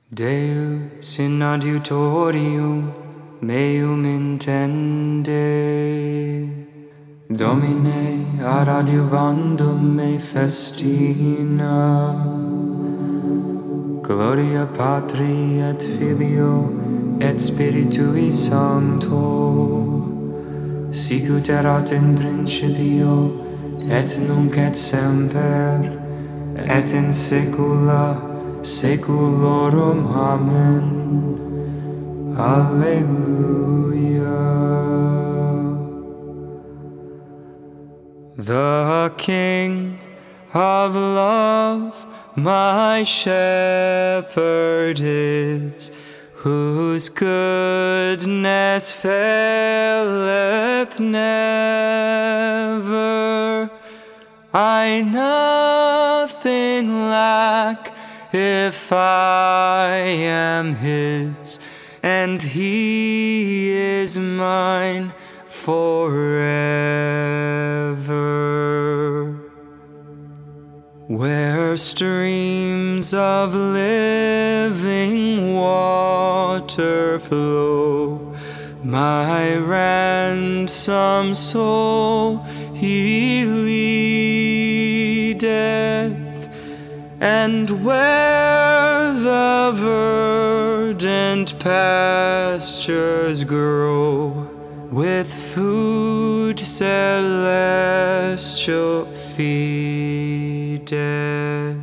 Deus in adiutorium meum intende, Domine ad adiuvandum me festina. Gloria Patri et Filio et Spiritui Sancto, sicut erat in principio et nunc et semper et in saecula saeculorum. Amen. Alleluia. The King of love, my shepherd is, whose goodness faileth never. I nothing lack if I am his, and he is mine forever. Where streams of living water flow, my ransom soul he leadeth, and where the verdant pastures grow with food celestial feedeth.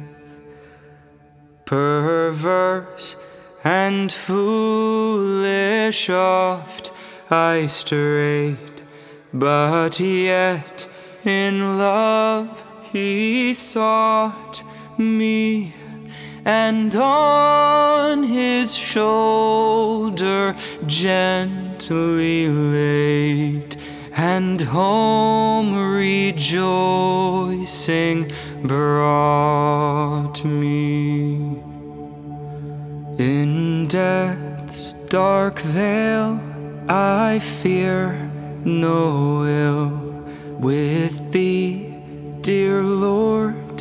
Perverse and foolish oft I strayed, but yet in love he sought me, and on his shoulder gently laid, and home rejoicing brought me. In death's dark vale I fear no ill, with thee, dear Lord,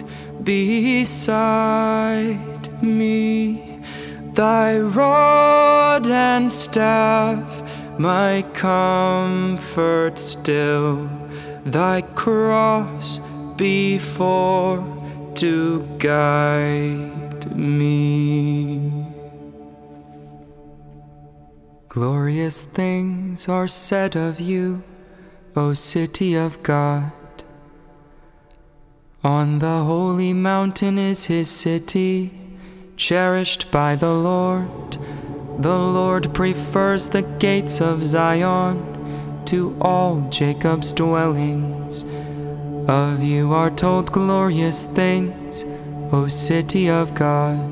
beside me. Thy rod and staff my comfort still, thy cross before to guide me. Glorious things are said of you, O city of God. On the holy mountain is his city, cherished by the Lord. The Lord prefers the gates of Zion to all Jacob's dwellings. Of you are told glorious things, O city of God.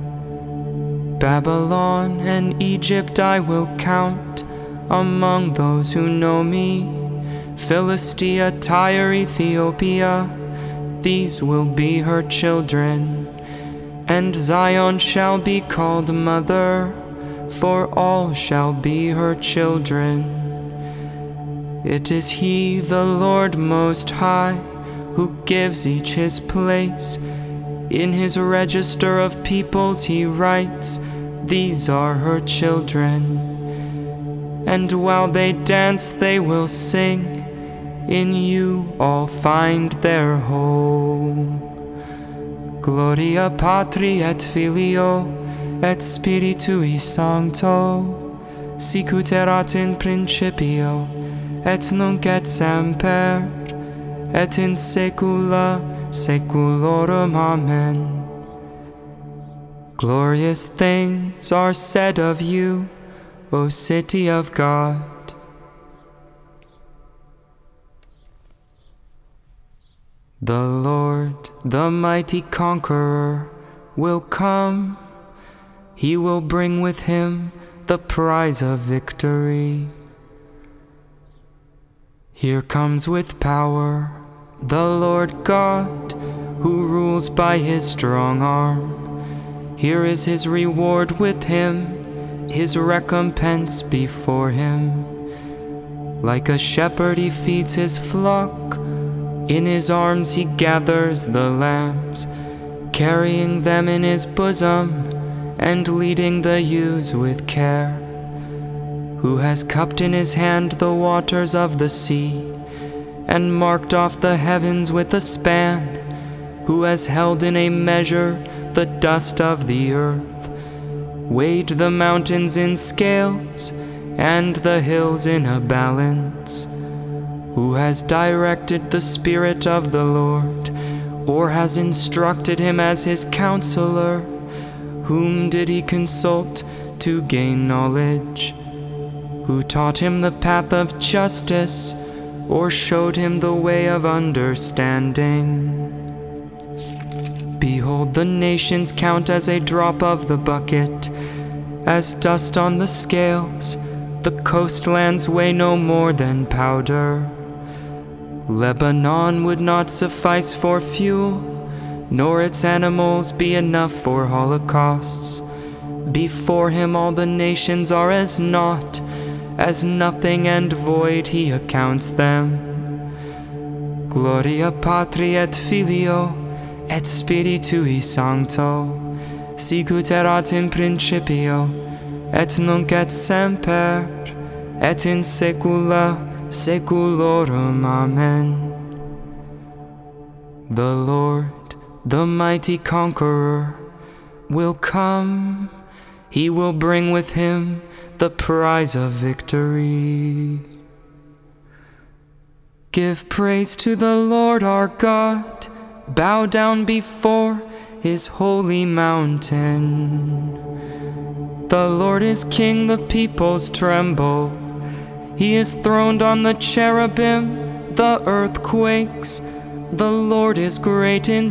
Babylon and Egypt I will count among those who know me. Philistia, Tyre, Ethiopia, these will be her children. And Zion shall be called mother, for all shall be her children. It is he, the Lord Most High, who gives each his place. In his register of peoples he writes, these are her children. And while they dance they will sing, in you all find their home. Gloria Patri et Filio et Spiritui Sancto, sicut erat in principio et nunc et semper et in saecula saeculorum. Amen. Glorious things are said of you, O city of God. The Lord, the mighty conqueror, will come. He will bring with him the prize of victory. Here comes with power the Lord God, who rules by his strong arm. Here is his reward with him, his recompense before him. Like a shepherd he feeds his flock, in his arms he gathers the lambs, carrying them in his bosom, and leading the ewes with care, who has cupped in his hand the waters of the sea, and marked off the heavens with a span, who has held in a measure the dust of the earth, weighed the mountains in scales, and the hills in a balance, who has directed the Spirit of the Lord, or has instructed him as his counselor? Whom did he consult to gain knowledge? Who taught him the path of justice, or showed him the way of understanding? Behold, the nations count as a drop of the bucket, as dust on the scales. The coastlands weigh no more than powder. Lebanon would not suffice for fuel, nor its animals be enough for holocausts. Before him all the nations are as naught, as nothing and void he accounts them. Gloria Patri et Filio et Spiritui Sancto, sicut erat in principio, et nunc et semper, et in saecula saeculorum. Amen. The Lord, the mighty conqueror, will come. He will bring with him the prize of victory. Give praise to the Lord our God. Bow down before his holy mountain. The Lord is King, the peoples tremble. He is throned on the cherubim, the earth quakes. The Lord is great in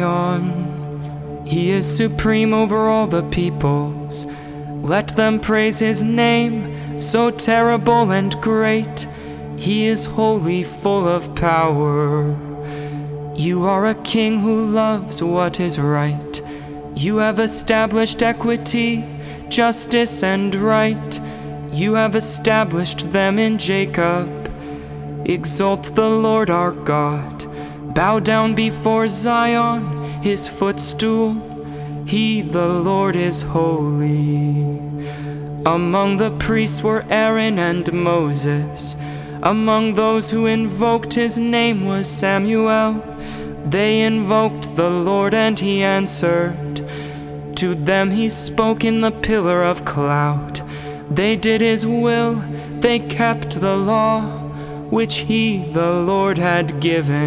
Zion. He is supreme over all the peoples. Let them praise his name, so terrible and great. He is holy, full of power. You are a king who loves what is right. You have established equity, justice, and right. You have established them in Jacob. Exalt the Lord our God. Bow down before Zion, his footstool. He, the Lord, is holy. Among the priests were Aaron and Moses. Among those who invoked his name was Samuel. They invoked the Lord and he answered. To them he spoke in the pillar of cloud. They did his will, they kept the law, which he, the Lord, had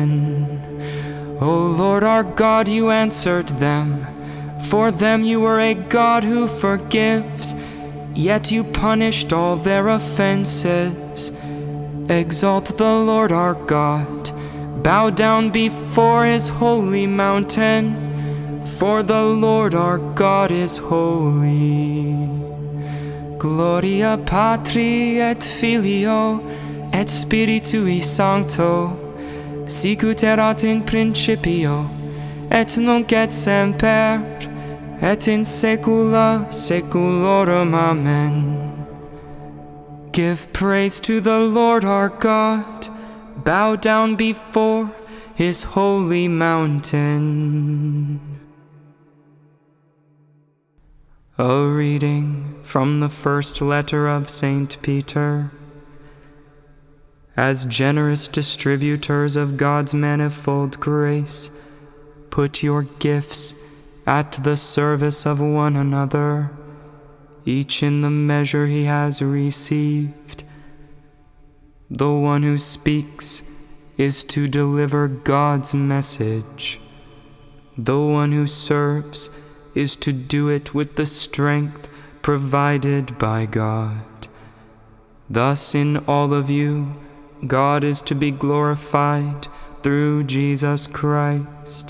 given. O Lord our God, you answered them. For them you were a God who forgives, yet you punished all their offenses. Exalt the Lord our God. Bow down before his holy mountain, for the Lord our God is holy. Gloria Patri et Filio et Spiritui Sancto, sicut erat in principio, et nunc et semper, et in saecula saeculorum. Amen. Give praise to the Lord our God. Bow down before his holy mountain. A reading from the first letter of St. Peter. As generous distributors of God's manifold grace, put your gifts at the service of one another, each in the measure he has received. The one who speaks is to deliver God's message. The one who serves is to do it with the strength provided by God. Thus in all of you, God is to be glorified through Jesus Christ.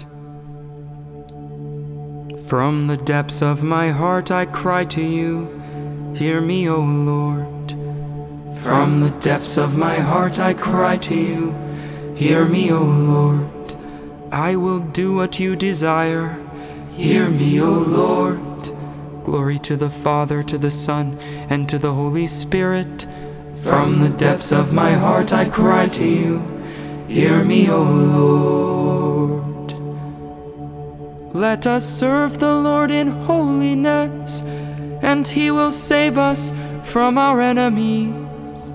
From the depths of my heart I cry to you, hear me, O Lord. From the depths of my heart I cry to you, hear me, O Lord. I will do what you desire, hear me, O Lord. Glory to the Father, to the Son, and to the Holy Spirit. From the depths of my heart I cry to you, hear me, O Lord. Let us serve the Lord in holiness, and He will save us from our enemies.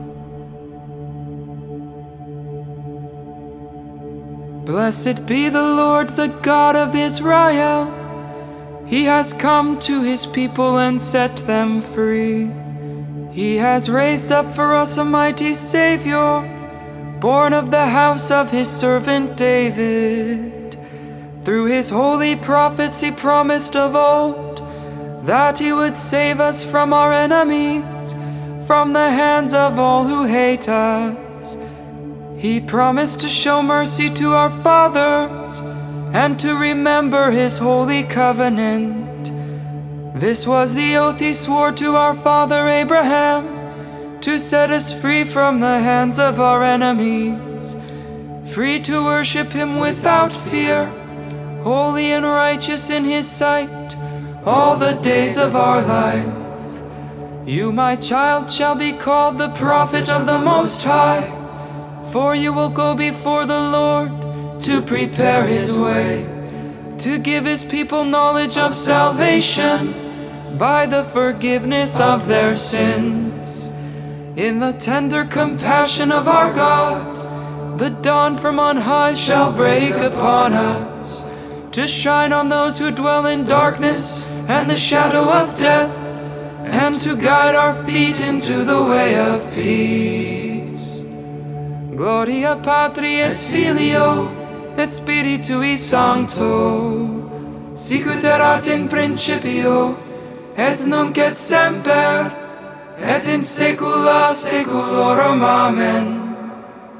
Blessed be the Lord, the God of Israel. He has come to His people and set them free. He has raised up for us a mighty Savior, born of the house of His servant David. Through His holy prophets He promised of old that He would save us from our enemies, from the hands of all who hate us. He promised to show mercy to our fathers and to remember His holy covenant. This was the oath He swore to our father Abraham, to set us free from the hands of our enemies, free to worship Him without fear, holy and righteous in His sight, all the days of our life. You, my child, shall be called the prophet of the Most High, for you will go before the Lord to prepare His way, to give His people knowledge of salvation by the forgiveness of their sins. In the tender compassion of our God, the dawn from on high shall break upon us, to shine on those who dwell in darkness and the shadow of death, and to guide our feet into the way of peace. Gloria Patri et Filio et Spiritui Sancto, sicut erat in principio, et nunc et semper, et in saecula saeculorum. Amen.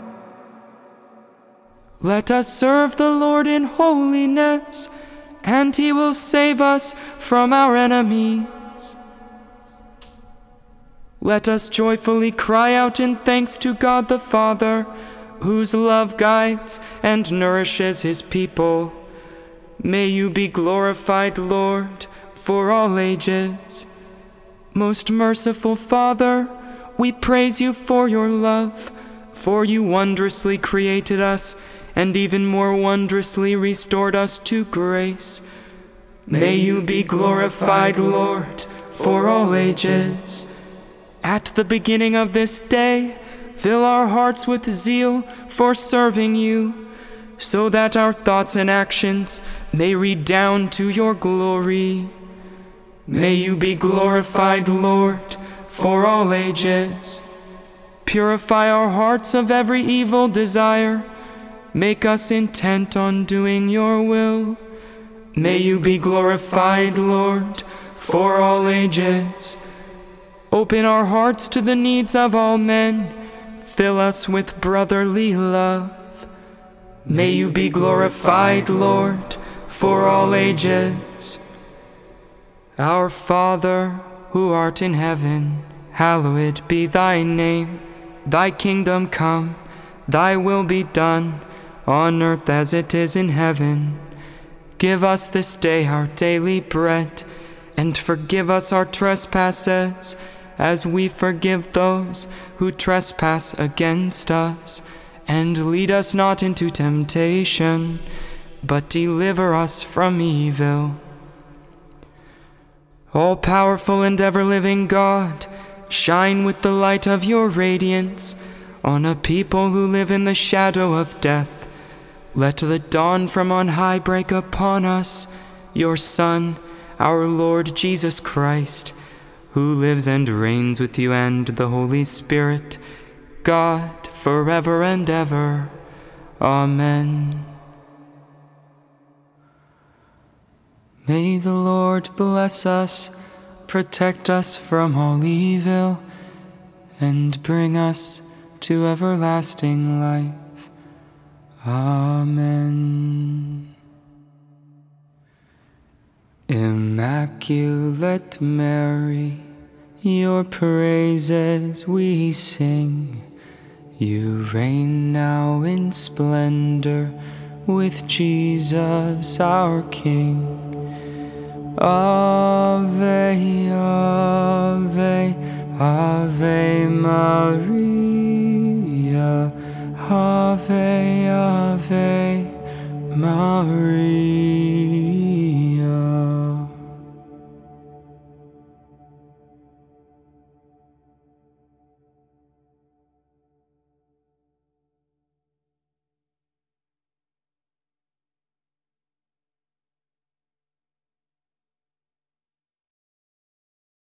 Let us serve the Lord in holiness, and He will save us from our enemies. Let us joyfully cry out in thanks to God the Father, whose love guides and nourishes His people. May You be glorified, Lord, for all ages. Most merciful Father, we praise You for Your love, for You wondrously created us, and even more wondrously restored us to grace. May You be glorified, Lord, for all ages. At the beginning of this day, fill our hearts with zeal for serving You, so that our thoughts and actions may redound to Your glory. May You be glorified, Lord, for all ages. Purify our hearts of every evil desire. Make us intent on doing Your will. May You be glorified, Lord, for all ages. Open our hearts to the needs of all men. Fill us with brotherly love. May You be glorified, Lord, for all ages. Our Father, who art in heaven, hallowed be Thy name. Thy kingdom come, Thy will be done, on earth as it is in heaven. Give us this day our daily bread, and forgive us our trespasses, as we forgive those who trespass against us. And lead us not into temptation, but deliver us from evil. All-powerful and ever-living God, shine with the light of Your radiance on a people who live in the shadow of death. Let the dawn from on high break upon us, Your Son, our Lord Jesus Christ, who lives and reigns with You and the Holy Spirit, God, forever and ever. Amen. May the Lord bless us, protect us from all evil, and bring us to everlasting life. Amen. Immaculate Mary, Your praises we sing. You reign now in splendor with Jesus our King. Amen.